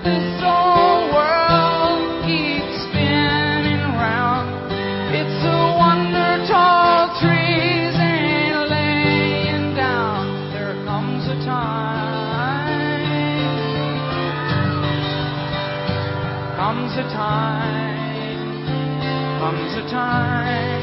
This whole world keeps spinning round. It's a wonder tall trees ain't laying down. There comes a time, comes a time, comes a time.